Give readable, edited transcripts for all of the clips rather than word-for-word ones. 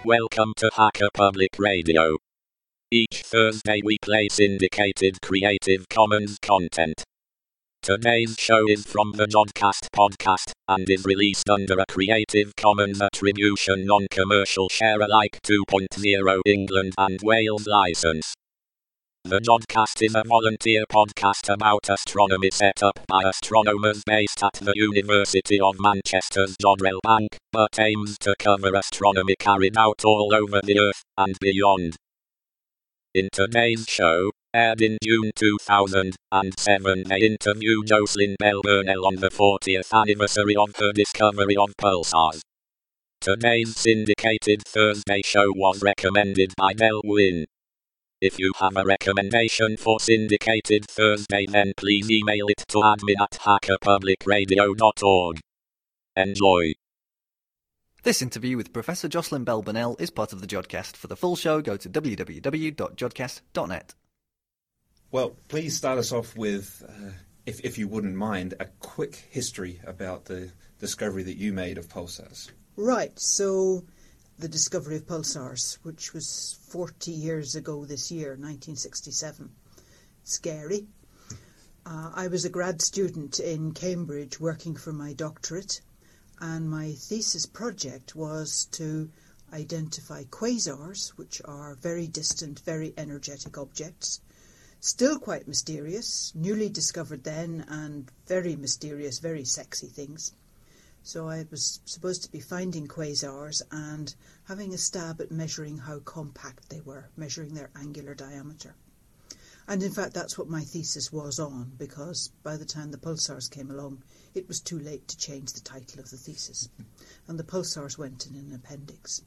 Welcome to Hacker Public Radio. Each Thursday we play syndicated Creative Commons content. Today's show is from the Jodcast podcast, and is released under a Creative Commons Attribution Non-Commercial Share-alike 2.0 England and Wales license. The Jodcast is a volunteer podcast about astronomy set up by astronomers based at the University of Manchester's Jodrell Bank, but aims to cover astronomy carried out all over the Earth and beyond. In today's show, aired in June 2007, they interview Jocelyn Bell Burnell on the 40th anniversary of her discovery of pulsars. Today's syndicated Thursday show was recommended by Del Wynn. If you have a recommendation for syndicated Thursday, then please email it to admin@hackerpublicradio.org. Enjoy. This interview with Professor Jocelyn Bell Burnell is part of the Jodcast. For the full show, go to www.jodcast.net. Well, please start us off with, if you wouldn't mind, a quick history about the discovery that you made of pulsars. Right, so the discovery of pulsars, which was 40 years ago this year, 1967. Scary. I was a grad student in Cambridge working for my doctorate, and my thesis project was to identify quasars, which are very distant, very energetic objects, still quite mysterious, newly discovered then, and very mysterious, very sexy things. So I was supposed to be finding quasars and having a stab at measuring how compact they were, measuring their angular diameter. And in fact, that's what my thesis was on, because by the time the pulsars came along, it was too late to change the title of the thesis. And the pulsars went in an appendix.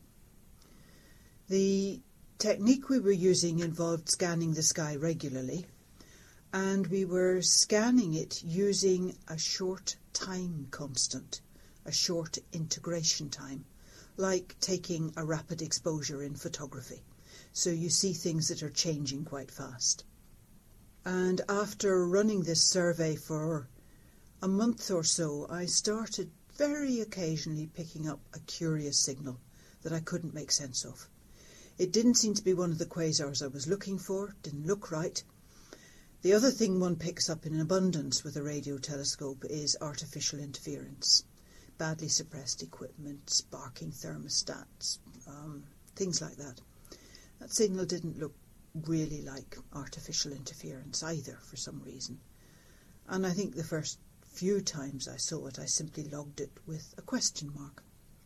The technique we were using involved scanning the sky regularly, and we were scanning it using a short time constant, a short integration time, like taking a rapid exposure in photography. So you see things that are changing quite fast. And after running this survey for a month or so, I started very occasionally picking up a curious signal that I couldn't make sense of. It didn't seem to be one of the quasars I was looking for, didn't look right. The other thing one picks up in abundance with a radio telescope is artificial interference. Badly suppressed equipment, sparking thermostats, things like that. That signal didn't look really like artificial interference either, for some reason. And I think the first few times I saw it, I simply logged it with a question mark.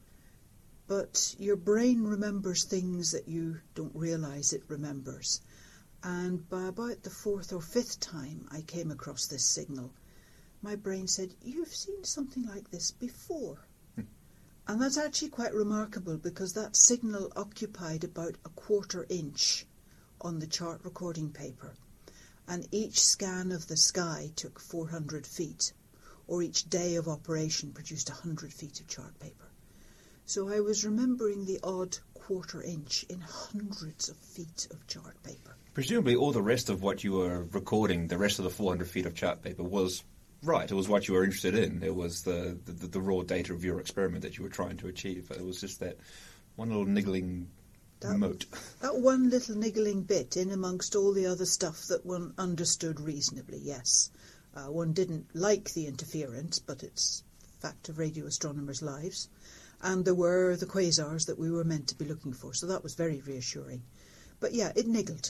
But your brain remembers things that you don't realise it remembers. And by about the fourth or fifth time I came across this signal, my brain said, "You've seen something like this before." And that's actually quite remarkable, because that signal occupied about a quarter inch on the chart recording paper. And each scan of the sky took 400 feet, or each day of operation produced 100 feet of chart paper. So I was remembering the odd quarter inch in hundreds of feet of chart paper. Presumably all the rest of what you were recording, the rest of the 400 feet of chart paper, was right. It was what you were interested in. It was the raw data of your experiment that you were trying to achieve. It was just that one little niggling mote. That one little niggling bit in amongst all the other stuff that one understood reasonably, yes. One didn't like the interference, but it's a fact of radio astronomers' lives. And there were the quasars that we were meant to be looking for, so that was very reassuring. But yeah, it niggled.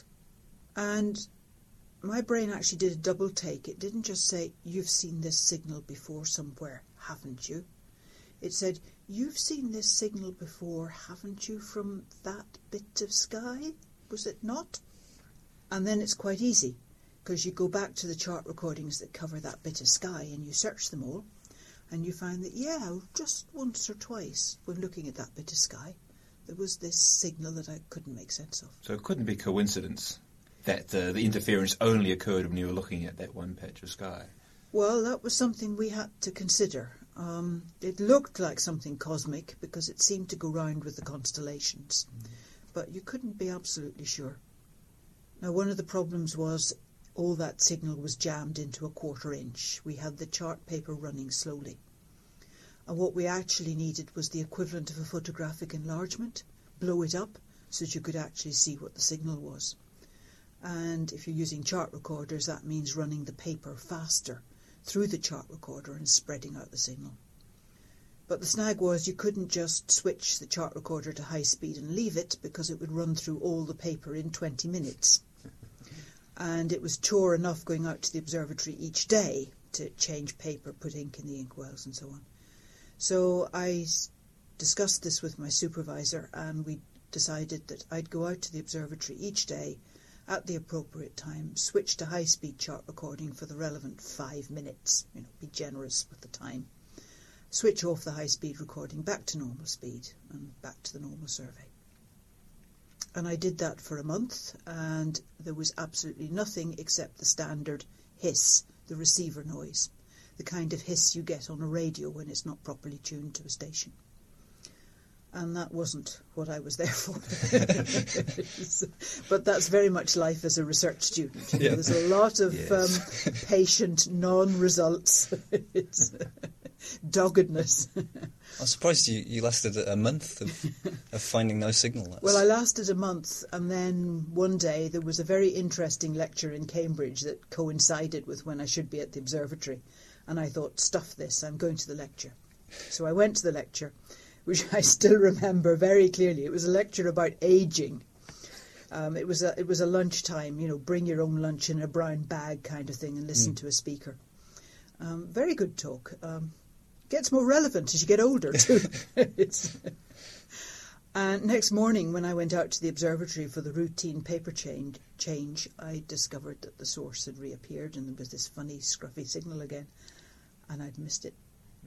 And my brain actually did a double take. It didn't just say, "You've seen this signal before somewhere, haven't you?" It said, "You've seen this signal before, haven't you, from that bit of sky? Was it not?" And then it's quite easy, because you go back to the chart recordings that cover that bit of sky and you search them all, and you find that, yeah, just once or twice when looking at that bit of sky, there was this signal that I couldn't make sense of. So it couldn't be coincidence that the interference only occurred when you were looking at that one patch of sky. Well, that was something we had to consider. It looked like something cosmic because it seemed to go round with the constellations, but you couldn't be absolutely sure. Now, one of the problems was all that signal was jammed into a quarter inch. We had the chart paper running slowly. And what we actually needed was the equivalent of a photographic enlargement, blow it up so that you could actually see what the signal was. And if you're using chart recorders, that means running the paper faster through the chart recorder and spreading out the signal. But the snag was you couldn't just switch the chart recorder to high speed and leave it, because it would run through all the paper in 20 minutes. And it was chore enough going out to the observatory each day to change paper, put ink in the inkwells and so on. So I discussed this with my supervisor, and we decided that I'd go out to the observatory each day at the appropriate time, switch to high-speed chart recording for the relevant 5 minutes, be generous with the time, switch off the high-speed recording back to normal speed and back to the normal survey. And I did that for a month, and there was absolutely nothing except the standard hiss, the receiver noise, the kind of hiss you get on a radio when it's not properly tuned to a station. And that wasn't what I was there for. But that's very much life as a research student. There's a lot of patient non-results. It's doggedness. I'm surprised you lasted a month of finding no signal. Well, I lasted a month, and then one day there was a very interesting lecture in Cambridge that coincided with when I should be at the observatory. And I thought, stuff this, I'm going to the lecture. So I went to the lecture, which I still remember very clearly. It was a lecture about ageing. It was a lunchtime, bring your own lunch in a brown bag kind of thing and listen to a speaker. Very good talk. Gets more relevant as you get older too. And next morning, when I went out to the observatory for the routine paper change, I discovered that the source had reappeared and there was this funny scruffy signal again, and I'd missed it.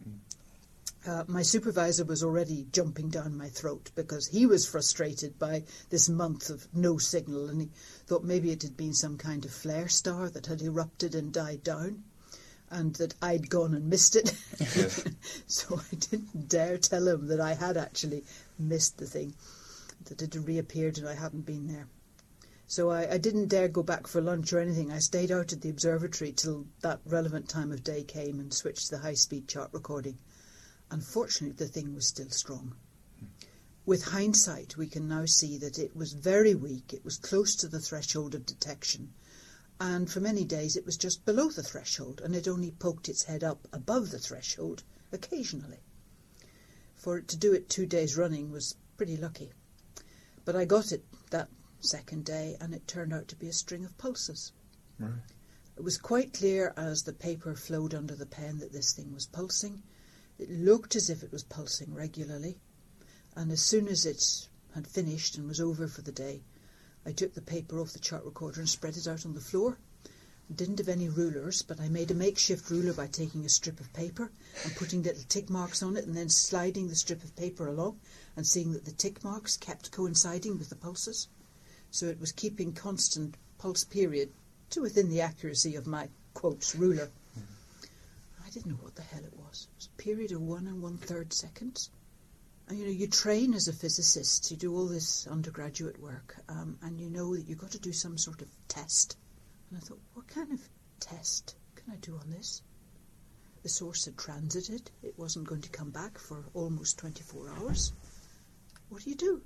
My supervisor was already jumping down my throat because he was frustrated by this month of no signal, and he thought maybe it had been some kind of flare star that had erupted and died down, and that I'd gone and missed it. So I didn't dare tell him that I had actually missed the thing, that it had reappeared and I hadn't been there. So I didn't dare go back for lunch or anything. I stayed out at the observatory till that relevant time of day came and switched to the high-speed chart recording. Unfortunately, the thing was still strong. With hindsight, we can now see that it was very weak. It was close to the threshold of detection. And for many days it was just below the threshold, and it only poked its head up above the threshold occasionally. For it to do it 2 days running was pretty lucky. But I got it that second day, and it turned out to be a string of pulses. Right. It was quite clear as the paper flowed under the pen that this thing was pulsing. It looked as if it was pulsing regularly, and as soon as it had finished and was over for the day, I took the paper off the chart recorder and spread it out on the floor. I didn't have any rulers, but I made a makeshift ruler by taking a strip of paper and putting little tick marks on it, and then sliding the strip of paper along and seeing that the tick marks kept coinciding with the pulses. So it was keeping constant pulse period to within the accuracy of my, quotes, ruler. I didn't know what the hell it was. It was a period of 1 1/3 seconds. And you train as a physicist, you do all this undergraduate work, and you know that you've got to do some sort of test. And I thought, what kind of test can I do on this? The source had transited. It wasn't going to come back for almost 24 hours. What do you do?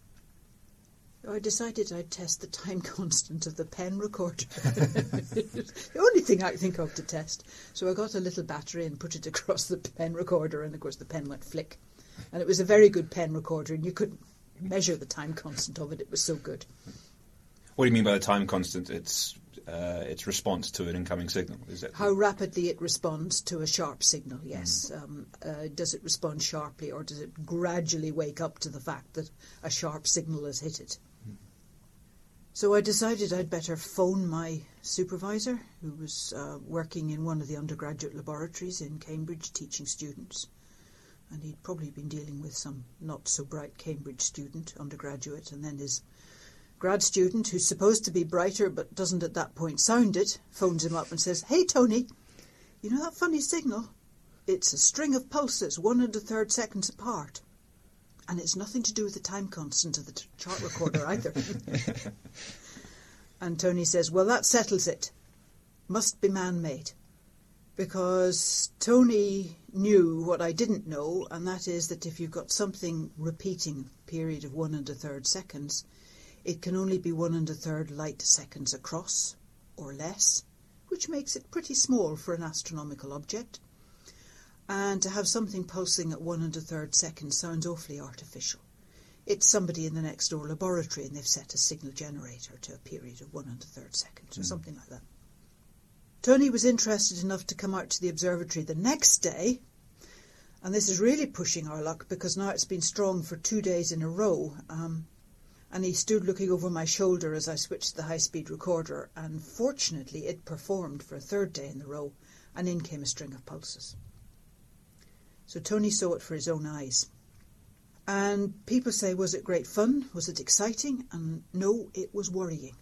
I decided I'd test the time constant of the pen recorder. The only thing I could think of to test. So I got a little battery and put it across the pen recorder, and of course the pen went flick. And it was a very good pen recorder, and you couldn't measure the time constant of it. It was so good. What do you mean by the time constant? It's response to an incoming signal. Is that how rapidly it responds to a sharp signal? Yes. Does it respond sharply, or does it gradually wake up to the fact that a sharp signal has hit it? So I decided I'd better phone my supervisor, who was working in one of the undergraduate laboratories in Cambridge teaching students. And he'd probably been dealing with some not-so-bright Cambridge student, undergraduate, and then his grad student, who's supposed to be brighter but doesn't at that point sound it, phones him up and says, "Hey, Tony, you know that funny signal? It's a string of pulses, 1 1/3 seconds apart. And it's nothing to do with the time constant of the chart recorder either." And Tony says, "Well, that settles it. Must be man-made. because Tony knew what I didn't know, and that is that if you've got something repeating a period of 1 1/3 seconds, it can only be 1 1/3 light seconds across, or less, which makes it pretty small for an astronomical object. And to have something pulsing at 1 1/3 seconds sounds awfully artificial. It's somebody in the next door laboratory and they've set a signal generator to a period of 1 1/3 seconds or something like that. Tony was interested enough to come out to the observatory the next day, and this is really pushing our luck because now it's been strong for 2 days in a row, and he stood looking over my shoulder as I switched the high-speed recorder, and fortunately it performed for a 3rd day in a row, and in came a string of pulses. So Tony saw it for his own eyes. And people say, was it great fun? Was it exciting? And no, it was worrying.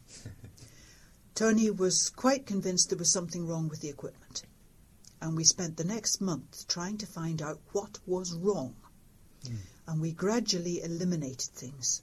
Tony was quite convinced there was something wrong with the equipment. And we spent the next month trying to find out what was wrong. And we gradually eliminated things.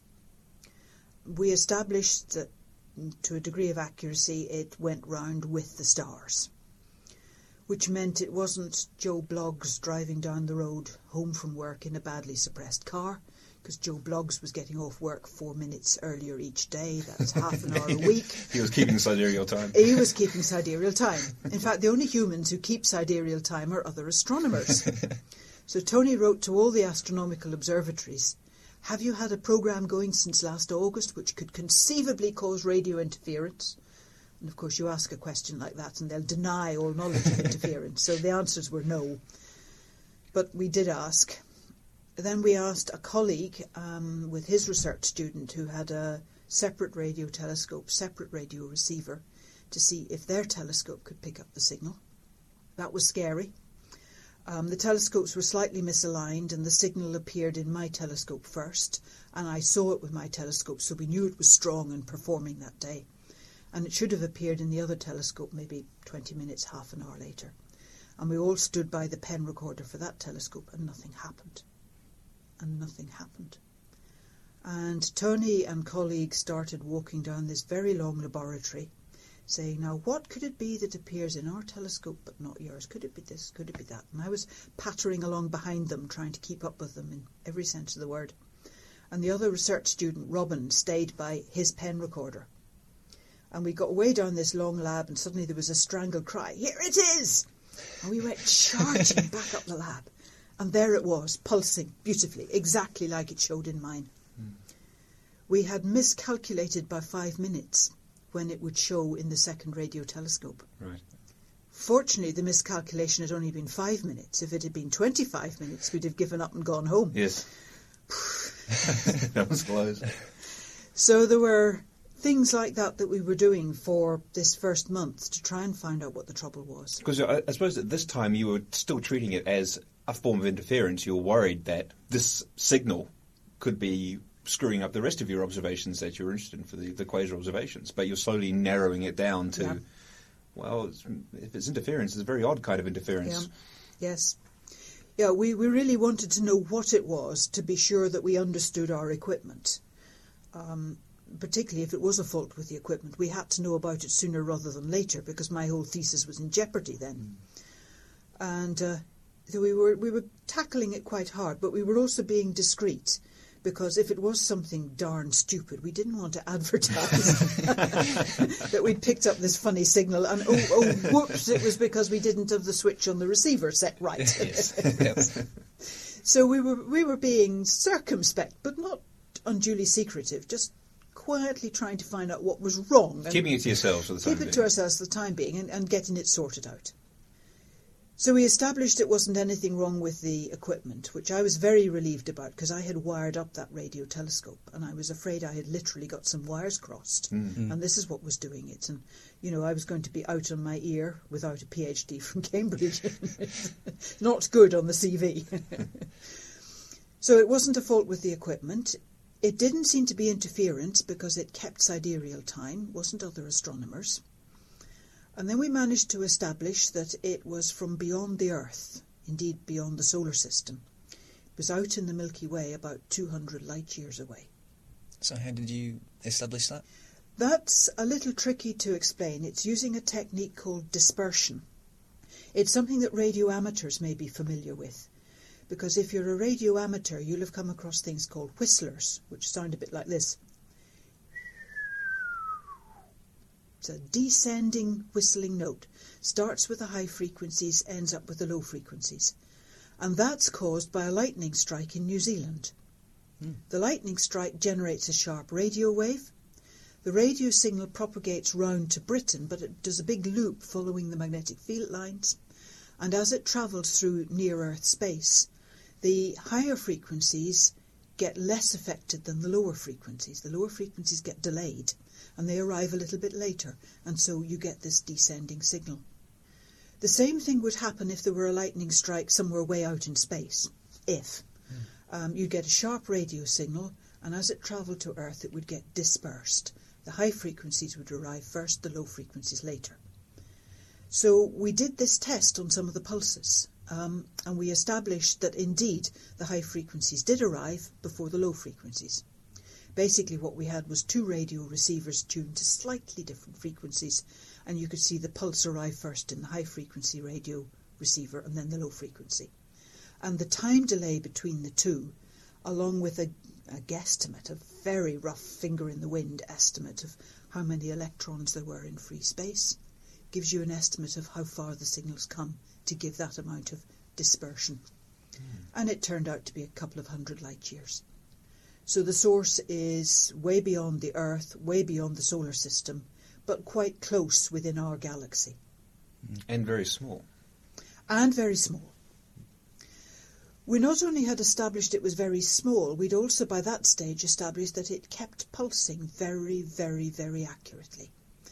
We established that, to a degree of accuracy, it went round with the stars, which meant it wasn't Joe Bloggs driving down the road home from work in a badly suppressed car, because Joe Bloggs was getting off work 4 minutes earlier each day. That's half an hour a week. He was keeping sidereal time. He was keeping sidereal time. In fact, the only humans who keep sidereal time are other astronomers. So Tony wrote to all the astronomical observatories, have you had a programme going since last August which could conceivably cause radio interference? And of course you ask a question like that and they'll deny all knowledge of interference. So the answers were no. But we did ask. Then we asked a colleague with his research student who had a separate radio telescope, separate radio receiver, to see if their telescope could pick up the signal. That was scary. The telescopes were slightly misaligned and the signal appeared in my telescope first, and I saw it with my telescope, so we knew it was strong and performing that day. And it should have appeared in the other telescope maybe 20 minutes, half an hour later. And we all stood by the pen recorder for that telescope and nothing happened. And nothing happened. And Tony and colleagues started walking down this very long laboratory, saying, now what could it be that appears in our telescope but not yours? Could it be this? Could it be that? And I was pattering along behind them, trying to keep up with them in every sense of the word. And the other research student, Robin, stayed by his pen recorder. And we got way down this long lab and suddenly there was a strangled cry, here it is! And we went charging back up the lab. And there it was, pulsing beautifully, exactly like it showed in mine. We had miscalculated by 5 minutes when it would show in the second radio telescope. Right. Fortunately, the miscalculation had only been 5 minutes. If it had been 25 minutes, we'd have given up and gone home. Yes. That was close. So there were things like that we were doing for this first month to try and find out what the trouble was. Because I suppose at this time you were still treating it as a form of interference. You were worried that this signal could be screwing up the rest of your observations that you were interested in for the quasar observations. But you're slowly narrowing it down to, well, if it's interference, it's a very odd kind of interference. Yeah. Yes. Yeah, we really wanted to know what it was to be sure that we understood our equipment. Particularly if it was a fault with the equipment. We had to know about it sooner rather than later because my whole thesis was in jeopardy then. And so we were tackling it quite hard, but we were also being discreet because if it was something darn stupid, we didn't want to advertise that we'd picked up this funny signal and oh whoops, it was because we didn't have the switch on the receiver set right. Yes. So we were being circumspect, but not unduly secretive, just quietly trying to find out what was wrong. Keeping it to yourselves for the time being. Keep it to ourselves for the time being and getting it sorted out. So we established it wasn't anything wrong with the equipment, which I was very relieved about because I had wired up that radio telescope and I was afraid I had literally got some wires crossed and this is what was doing it. And, you know, I was going to be out on my ear without a PhD from Cambridge. Not good on the CV. So it wasn't a fault with the equipment. It didn't seem to be interference because it kept sidereal time, wasn't other astronomers. And then we managed to establish that it was from beyond the Earth, indeed beyond the solar system. It was out in the Milky Way about 200 light years away. So how did you establish that? That's a little tricky to explain. It's using a technique called dispersion. It's something that radio amateurs may be familiar with, because if you're a radio amateur, you'll have come across things called whistlers, which sound a bit like this. It's a descending whistling note. Starts with the high frequencies, ends up with the low frequencies. And that's caused by a lightning strike in New Zealand. The lightning strike generates a sharp radio wave. The radio signal propagates round to Britain, but it does a big loop following the magnetic field lines. And as it travels through near-Earth space, the higher frequencies get less affected than the lower frequencies. The lower frequencies get delayed, and they arrive a little bit later, and so you get this descending signal. The same thing would happen if there were a lightning strike somewhere way out in space. You'd get a sharp radio signal, and as it travelled to Earth, it would get dispersed. The high frequencies would arrive first, the low frequencies later. So we did this test on some of the pulses, and we established that indeed the high frequencies did arrive before the low frequencies. Basically what we had was two radio receivers tuned to slightly different frequencies, and you could see the pulse arrive first in the high frequency radio receiver and then the low frequency. And the time delay between the two, along with a guesstimate, a very rough finger in the wind estimate of how many electrons there were in free space, gives you an estimate of how far the signals come to give that amount of dispersion. And it turned out to be a couple of 100 light years. So the source is way beyond the Earth, way beyond the solar system, but quite close within our galaxy. And very small. And very small. We not only had established it was very small, we'd also by that stage established that it kept pulsing very, very, very accurately.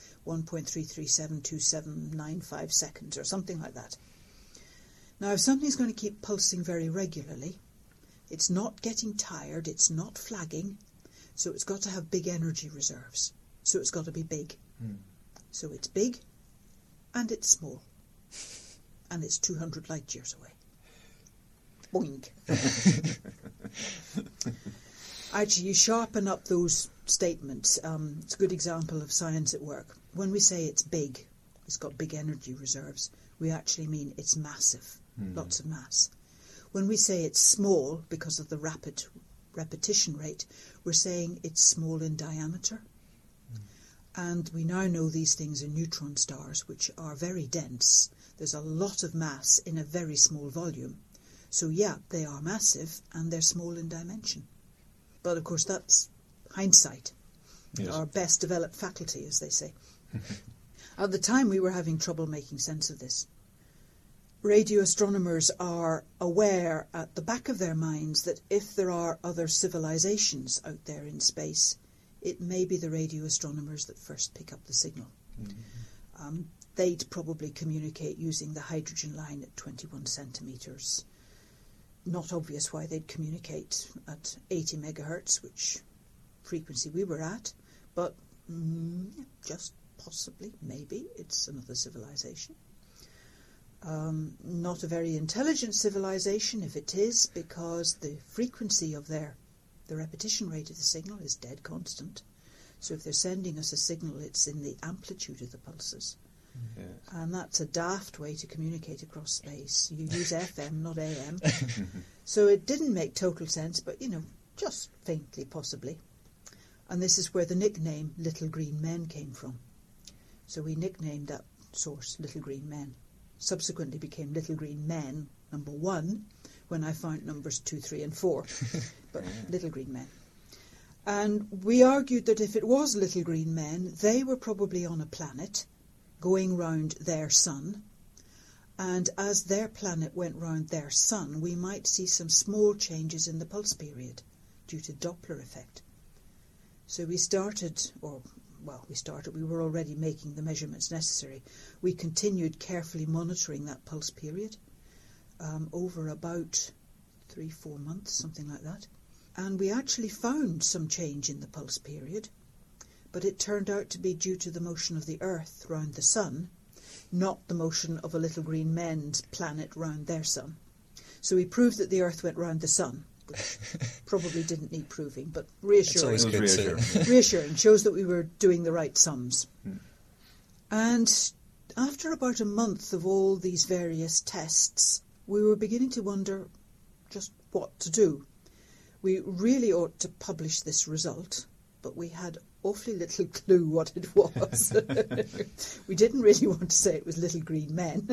1.3372795 seconds or something like that. Now if something's going to keep pulsing very regularly, it's not getting tired, it's not flagging, so it's got to have big energy reserves. So it's got to be big. So it's big and it's small. And it's 200 light years away. Boing. Actually, you sharpen up those statements. It's a good example of science at work. When we say it's big, it's got big energy reserves, we actually mean it's massive, lots of mass. When we say it's small, because of the rapid repetition rate, we're saying it's small in diameter. And we now know these things are neutron stars, which are very dense. There's a lot of mass in a very small volume. So yeah, they are massive and they're small in dimension. But of course that's hindsight. Yes. Our best developed faculty, as they say. At the time we were having trouble making sense of this. Radio astronomers are aware at the back of their minds that if there are other civilizations out there in space, it may be the radio astronomers that first pick up the signal. They'd probably communicate using the hydrogen line at 21 centimetres. Not obvious why they'd communicate at 80 megahertz, which frequency we were at, but just possibly, maybe, it's another civilization. Not a very intelligent civilization if it is, because the frequency of the repetition rate of the signal is dead constant. So if they're sending us a signal, it's in the amplitude of the pulses. Yes. And that's a daft way to communicate across space. You use FM, not AM. So it didn't make total sense, but, just faintly possibly. And this is where the nickname Little Green Men came from. So we nicknamed that source Little Green Men. Subsequently became Little Green Men, number 1, when I found numbers 2, 3 and 4. But Little Green Men. And we argued that if it was Little Green Men, they were probably on a planet going round their sun, and as their planet went round their sun, we might see some small changes in the pulse period due to Doppler effect. So we were already making the measurements necessary. We continued carefully monitoring that pulse period over about 3-4 months, something like that. And we actually found some change in the pulse period, but it turned out to be due to the motion of the Earth round the Sun, not the motion of a Little Green Men's planet round their sun. So we proved that the Earth went round the Sun, which probably didn't need proving, but reassuring. It's always good reassuring. Shows that we were doing the right sums. And after about a month of all these various tests, we were beginning to wonder just what to do. We really ought to publish this result, but we had awfully little clue what it was. We didn't really want to say it was Little Green Men.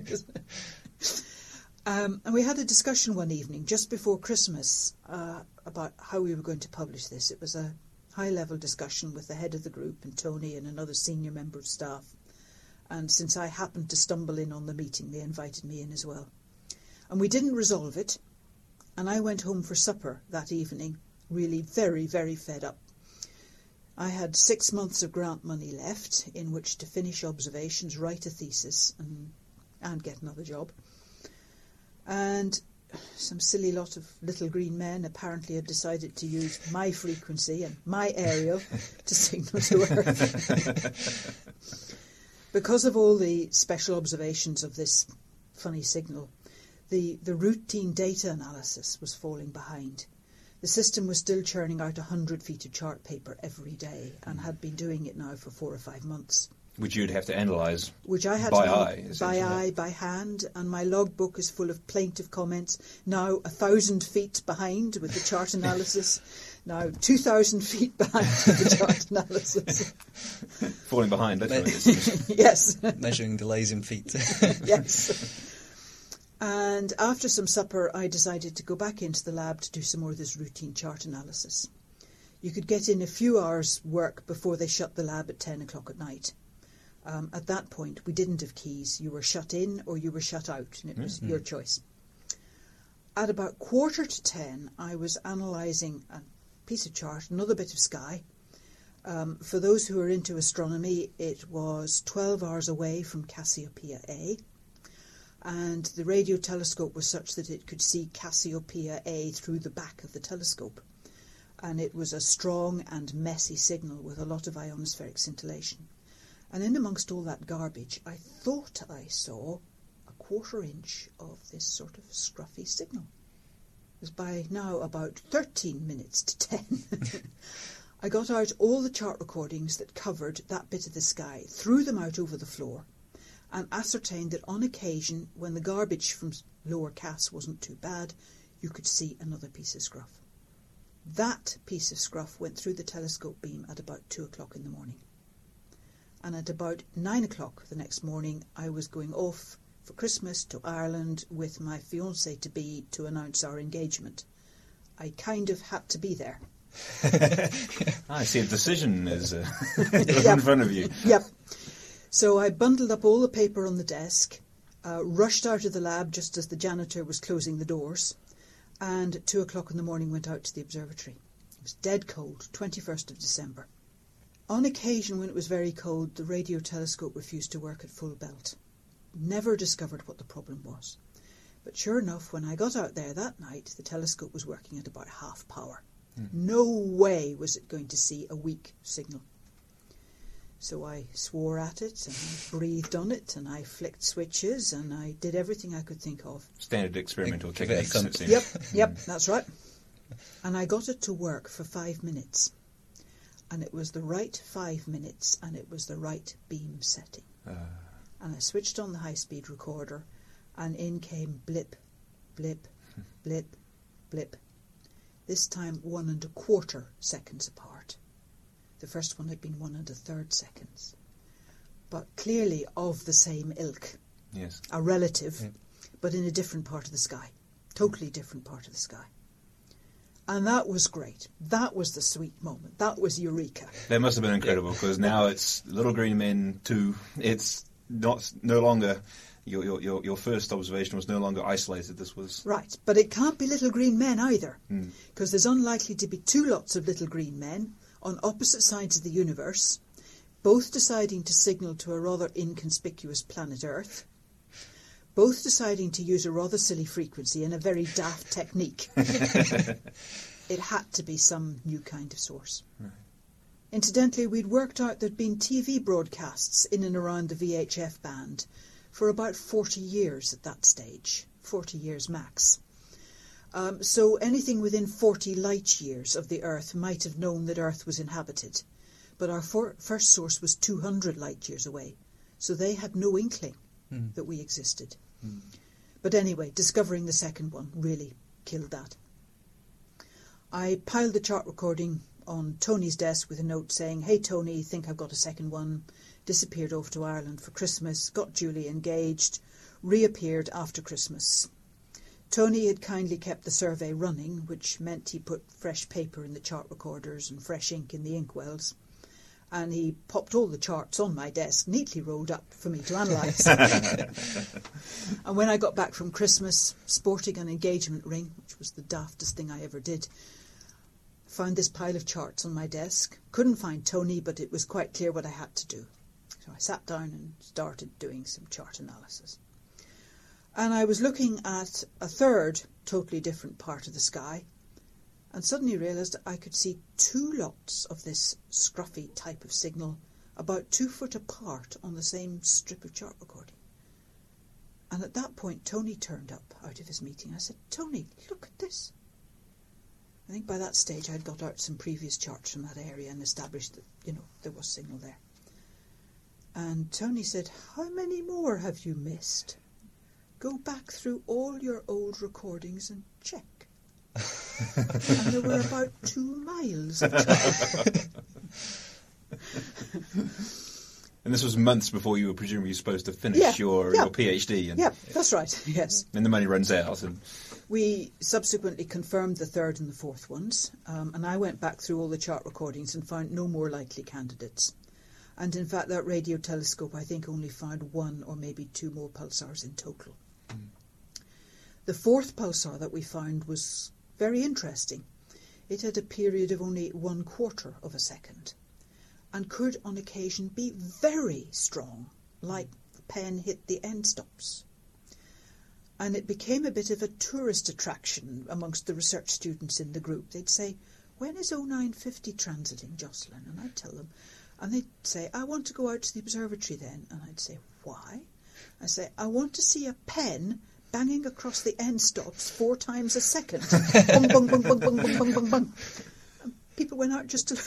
And we had a discussion one evening just before Christmas about how we were going to publish this. It was a high-level discussion with the head of the group and Tony and another senior member of staff. And since I happened to stumble in on the meeting, they invited me in as well. And we didn't resolve it. And I went home for supper that evening, really very, very fed up. I had 6 months of grant money left in which to finish observations, write a thesis, and get another job. And some silly lot of Little Green Men apparently had decided to use my frequency and my aerial to signal to Earth. Because of all the special observations of this funny signal, the routine data analysis was falling behind. The system was still churning out 100 feet of chart paper every day and had been doing it now for 4 or 5 months. Which you'd have to analyse by eye, by hand, and my logbook is full of plaintive comments. Now 1,000 feet behind with the chart analysis. Now 2,000 feet behind with the chart analysis. Falling behind, that's what it is. Yes. Measuring delays in feet. Yes. And after some supper, I decided to go back into the lab to do some more of this routine chart analysis. You could get in a few hours' work before they shut the lab at 10 o'clock at night. At that point, we didn't have keys. You were shut in or you were shut out, and it was your choice. At about 9:45, I was analysing a piece of chart, another bit of sky. For those who are into astronomy, it was 12 hours away from Cassiopeia A. And the radio telescope was such that it could see Cassiopeia A through the back of the telescope. And it was a strong and messy signal with a lot of ionospheric scintillation. And in amongst all that garbage, I thought I saw a 1/4 inch of this sort of scruffy signal. It was by now about 13 minutes to 10. I got out all the chart recordings that covered that bit of the sky, threw them out over the floor, and ascertained that on occasion, when the garbage from Lower Cass wasn't too bad, you could see another piece of scruff. That piece of scruff went through the telescope beam at about 2 o'clock in the morning. And at about 9 o'clock the next morning, I was going off for Christmas to Ireland with my fiancé-to-be to announce our engagement. I kind of had to be there. I see a decision is in front of you. Yep. So I bundled up all the paper on the desk, rushed out of the lab just as the janitor was closing the doors, and at 2 o'clock in the morning went out to the observatory. It was dead cold, 21st of December. On occasion, when it was very cold, the radio telescope refused to work at full belt. Never discovered what the problem was. But sure enough, when I got out there that night, the telescope was working at about half power. No way was it going to see a weak signal. So I swore at it, and I breathed on it, and I flicked switches, and I did everything I could think of. Standard experimental techniques. It seems. Yep, that's right. And I got it to work for 5 minutes. And it was the right 5 minutes, and it was the right beam setting. And I switched on the high-speed recorder, and in came blip, blip, blip, blip. This time 1 1/4 seconds apart. The first one had been 1 1/3 seconds. But clearly of the same ilk. Yes. A relative, but in a different part of the sky. Totally different part of the sky. And that was great. That was the sweet moment. That was eureka. That must have been incredible, because now it's Little Green Men 2. It's no longer your first observation was no longer isolated. This was right, but it can't be Little Green Men either, because there's unlikely to be 2 lots of Little Green Men on opposite sides of the universe, both deciding to signal to a rather inconspicuous planet Earth, both deciding to use a rather silly frequency and a very daft technique. It had to be some new kind of source. Right. Incidentally, we'd worked out there'd been TV broadcasts in and around the VHF band for about 40 years at that stage, 40 years max. So anything within 40 light years of the Earth might have known that Earth was inhabited. But our first source was 200 light years away, So they had no inkling that we existed. But anyway, discovering the second one really killed that. I piled the chart recording on Tony's desk with a note saying, "Hey Tony, think I've got a second one." Disappeared off to Ireland for Christmas, got Julie engaged, reappeared after Christmas. Tony had kindly kept the survey running, which meant he put fresh paper in the chart recorders and fresh ink in the inkwells. And he popped all the charts on my desk, neatly rolled up for me to analyse. And when I got back from Christmas, sporting an engagement ring, which was the daftest thing I ever did, found this pile of charts on my desk. Couldn't find Tony, but it was quite clear what I had to do. So I sat down and started doing some chart analysis. And I was looking at a third, totally different part of the sky, and suddenly realised I could see two lots of this scruffy type of signal about 2 foot apart on the same strip of chart recording. And at that point, Tony turned up out of his meeting. I said, "Tony, look at this." I think by that stage I'd got out some previous charts from that area and established that, there was signal there. And Tony said, "How many more have you missed? Go back through all your old recordings and check." And there were about 2 miles of chart. And this was months before you were presumably supposed to finish your PhD. Yeah, that's right, yes. And the money runs out. And we subsequently confirmed the third and the fourth ones, and I went back through all the chart recordings and found no more likely candidates. And in fact, that radio telescope, I think, only found 1 or maybe 2 more pulsars in total. The fourth pulsar that we found was very interesting. It had a period of only 1/4 of a second and could on occasion be very strong, like the pen hit the end stops. And it became a bit of a tourist attraction amongst the research students in the group. They'd say, "When is 0950 transiting, Jocelyn?" And I'd tell them. And they'd say, "I want to go out to the observatory then." And I'd say, "Why?" I'd say, "I want to see a pen banging across the end stops 4 times a second. Bung, bung, bung, bung, bung, bung, bung, bung, bung." And people went out just to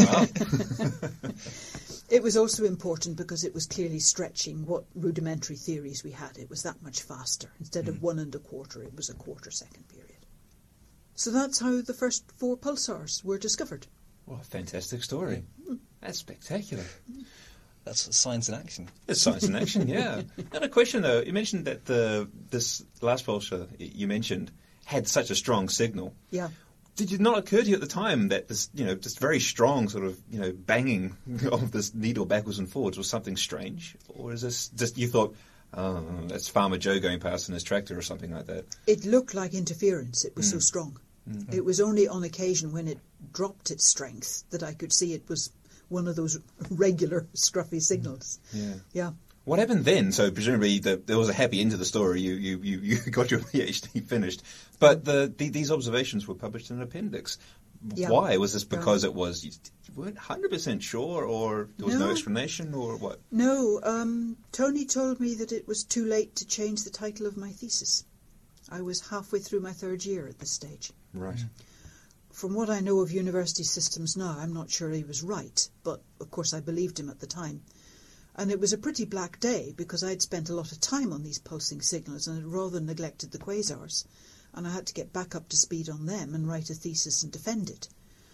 look. It was also important because it was clearly stretching what rudimentary theories we had. It was that much faster. Instead of 1 1/4, it was a 1/4 second period. So that's how the first 4 pulsars were discovered. What a fantastic story. That's spectacular. That's science in action. It's science in action, yeah. And a question, though. You mentioned that this last pulsar you mentioned had such a strong signal. Yeah. Did it not occur to you at the time that this, just very strong sort of, banging of this needle backwards and forwards was something strange? Or is this just, you thought, oh, that's Farmer Joe going past in his tractor or something like that? It looked like interference. It was so strong. Mm-hmm. It was only on occasion when it dropped its strength that I could see it was one of those regular scruffy signals. Yeah. What happened then? So presumably there was a happy end to the story. You got your PhD finished, but these observations were published in an appendix. Yeah. Why? Was this because it was you weren't 100% sure, or there was no explanation, or what? No. Tony told me that it was too late to change the title of my thesis. I was halfway through my 3rd year at this stage. Right. From what I know of university systems now, I'm not sure he was right, but of course I believed him at the time. And it was a pretty black day because I'd spent a lot of time on these pulsing signals and had rather neglected the quasars. And I had to get back up to speed on them and write a thesis and defend it.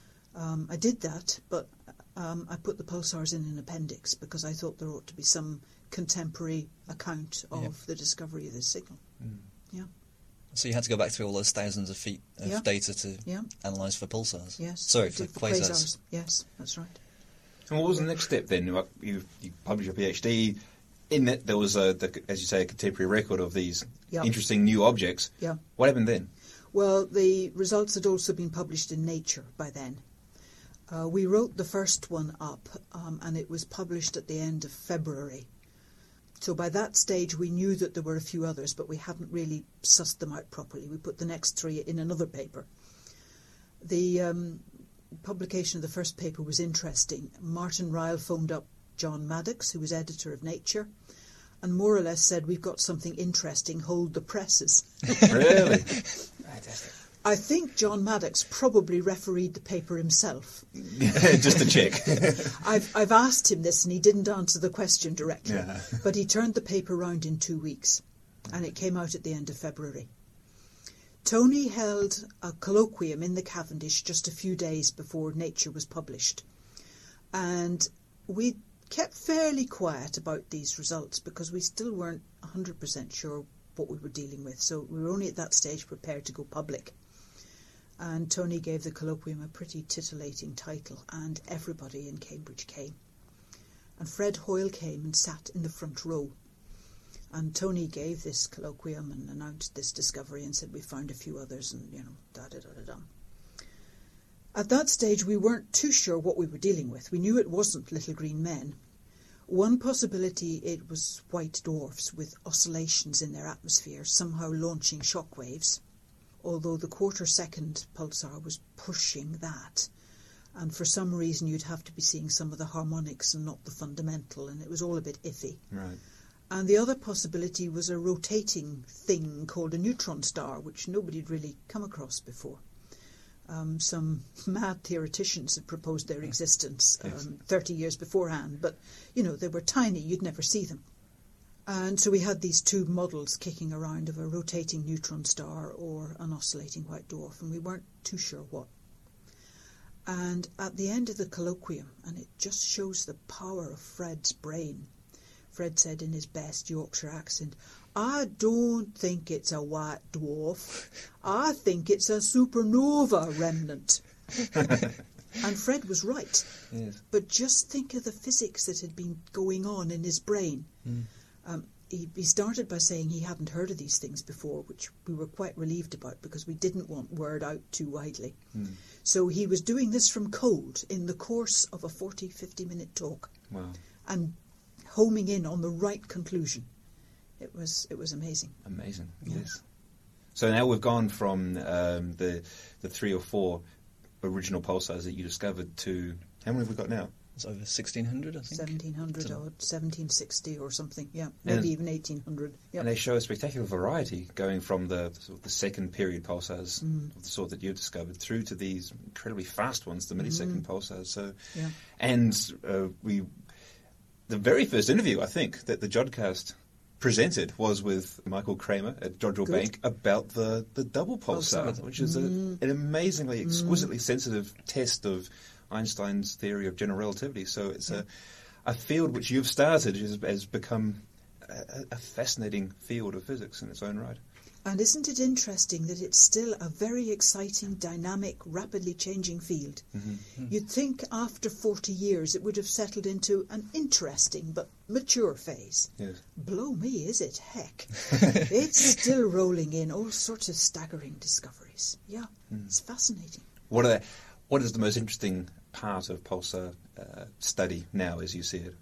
I did that, but I put the pulsars in an appendix because I thought there ought to be some contemporary account of the discovery of this signal. Yeah. So you had to go back through all those thousands of feet of data to analyse for pulsars? Yes. Sorry, for quasars. Yes, that's right. And what was the next step then? You published your PhD. In that there was, as you say, a contemporary record of these interesting new objects. Yeah. What happened then? Well, the results had also been published in Nature by then. We wrote the first one up, and it was published at the end of February. So by that stage we knew that there were a few others, but we hadn't really sussed them out properly. We put the next 3 in another paper. The publication of the first paper was interesting. Martin Ryle phoned up John Maddox, who was editor of Nature, and more or less said, "We've got something interesting, hold the presses." Really? Fantastic. I think John Maddox probably refereed the paper himself. Just to check. I've asked him this and he didn't answer the question directly. Yeah. But he turned the paper round in 2 weeks and it came out at the end of February. Tony held a colloquium in the Cavendish just a few days before Nature was published. And we kept fairly quiet about these results because we still weren't 100% sure what we were dealing with. So we were only at that stage prepared to go public. And Tony gave the colloquium a pretty titillating title, and everybody in Cambridge came. And Fred Hoyle came and sat in the front row. And Tony gave this colloquium and announced this discovery and said we found a few others and, da-da-da-da-da. At that stage we weren't too sure what we were dealing with. We knew it wasn't little green men. One possibility, it was white dwarfs with oscillations in their atmosphere, somehow launching shock waves. Although the quarter-second pulsar was pushing that. And for some reason you'd have to be seeing some of the harmonics and not the fundamental, and it was all a bit iffy. Right. And the other possibility was a rotating thing called a neutron star, which nobody had really come across before. Some mad theoreticians had proposed their existence 30 years beforehand, but, they were tiny, you'd never see them. And so we had these two models kicking around of a rotating neutron star or an oscillating white dwarf, and we weren't too sure what. And at the end of the colloquium, and it just shows the power of Fred's brain, Fred said in his best Yorkshire accent, "I don't think it's a white dwarf. I think it's a supernova remnant." And Fred was right. Yes. But just think of the physics that had been going on in his brain. He started by saying he hadn't heard of these things before, which we were quite relieved about because we didn't want word out too widely. So he was doing this from cold in the course of a 50-minute talk. Wow. And homing in on the right conclusion. It was amazing. Amazing, Yeah. yes. So now we've gone from the 3 or 4 original pulsars that you discovered to... How many have we got now? It's over 1,600, I think. 1,700 or 1,760 or something, yeah. Maybe even 1,800. Yep. And they show a spectacular variety going from the sort of the second period pulsars of the sort that you've discovered through to these incredibly fast ones, the millisecond pulsars. So, Yeah. And the very first interview, I think, that the Jodcast presented was with Michael Kramer at Jodrell Good. Bank about the double pulsar, Pulsar. which is an amazingly, exquisitely sensitive test of Einstein's theory of general relativity. So it's a field which you've started has become a fascinating field of physics in its own right. And isn't it interesting that it's still a very exciting, dynamic, rapidly changing field? You'd think after 40 years it would have settled into an interesting but mature phase. Yes. Blow me, is it? Heck. It's still rolling in all sorts of staggering discoveries. Yeah, it's fascinating. What is the most interesting part of pulsar study now, as you see it?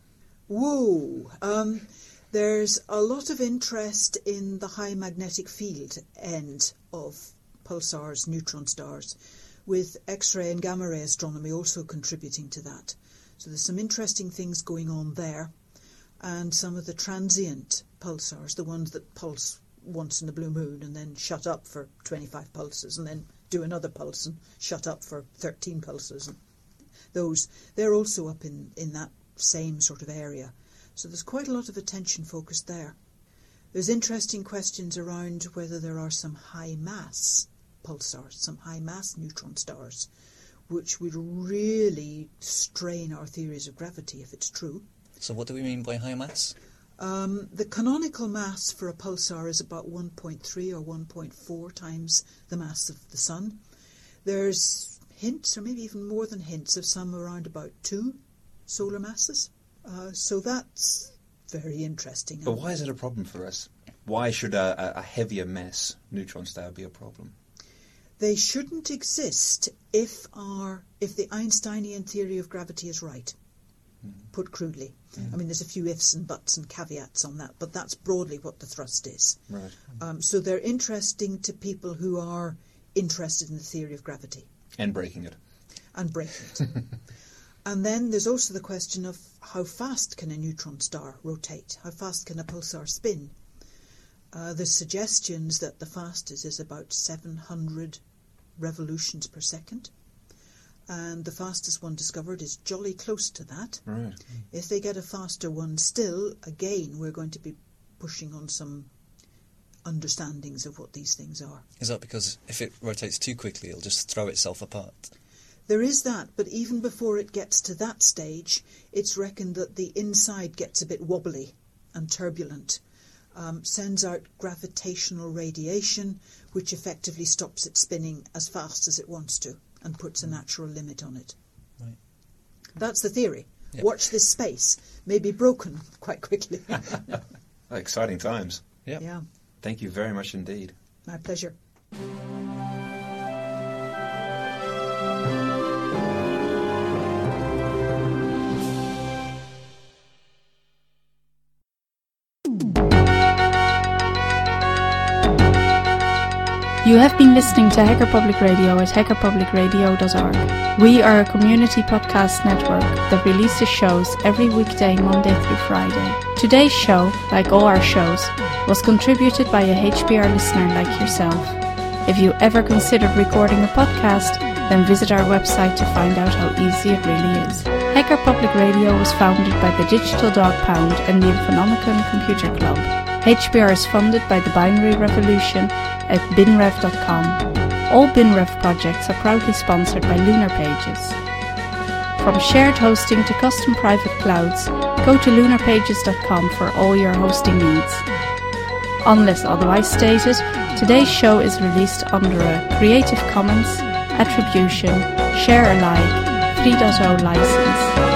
Whoa! There's a lot of interest in the high magnetic field end of pulsars, neutron stars, with X-ray and gamma-ray astronomy also contributing to that. So there's some interesting things going on there. And some of the transient pulsars, the ones that pulse once in a blue moon and then shut up for 25 pulses and then do another pulse and shut up for 13 pulses. And they're also up in that same sort of area. So there's quite a lot of attention focused there. There's interesting questions around whether there are some high-mass pulsars, some high-mass neutron stars, which would really strain our theories of gravity if it's true. So what do we mean by high mass? The canonical mass for a pulsar is about 1.3 or 1.4 times the mass of the Sun. There's hints, or maybe even more than hints, of some around about 2 solar masses. So that's very interesting. But why is it a problem for us? Why should a heavier mass neutron star be a problem? They shouldn't exist if the Einsteinian theory of gravity is right, put crudely. I mean, there's a few ifs and buts and caveats on that, but that's broadly what the thrust is. Right. So they're interesting to people who are interested in the theory of gravity. And breaking it. And breaking it. And then there's also the question of how fast can a neutron star rotate? How fast can a pulsar spin? There's suggestions that the fastest is about 700 revolutions per second. And the fastest one discovered is jolly close to that. Right. If they get a faster one still, again, we're going to be pushing on some understandings of what these things are. Is that because if it rotates too quickly, it'll just throw itself apart? There is that, but even before it gets to that stage, it's reckoned that the inside gets a bit wobbly and turbulent, sends out gravitational radiation, which effectively stops it spinning as fast as it wants to and puts a natural limit on it. Right. That's the theory. Yep. Watch this space. May be broken quite quickly. Exciting times. Yep. Yeah, Thank you very much indeed. my pleasure. You have been listening to Hacker Public Radio at hackerpublicradio.org. We are a community podcast network that releases shows every weekday, Monday through Friday. Today's show, like all our shows, was contributed by a HPR listener like yourself. If you ever considered recording a podcast, then visit our website to find out how easy it really is. Hacker Public Radio was founded by the Digital Dog Pound and the Infonomicon Computer Club. HPR is funded by the Binary Revolution at binrev.com. All BinRev projects are proudly sponsored by Lunar Pages. From shared hosting to custom private clouds, go to lunarpages.com for all your hosting needs. Unless otherwise stated, today's show is released under a Creative Commons Attribution Share Alike 3.0 license.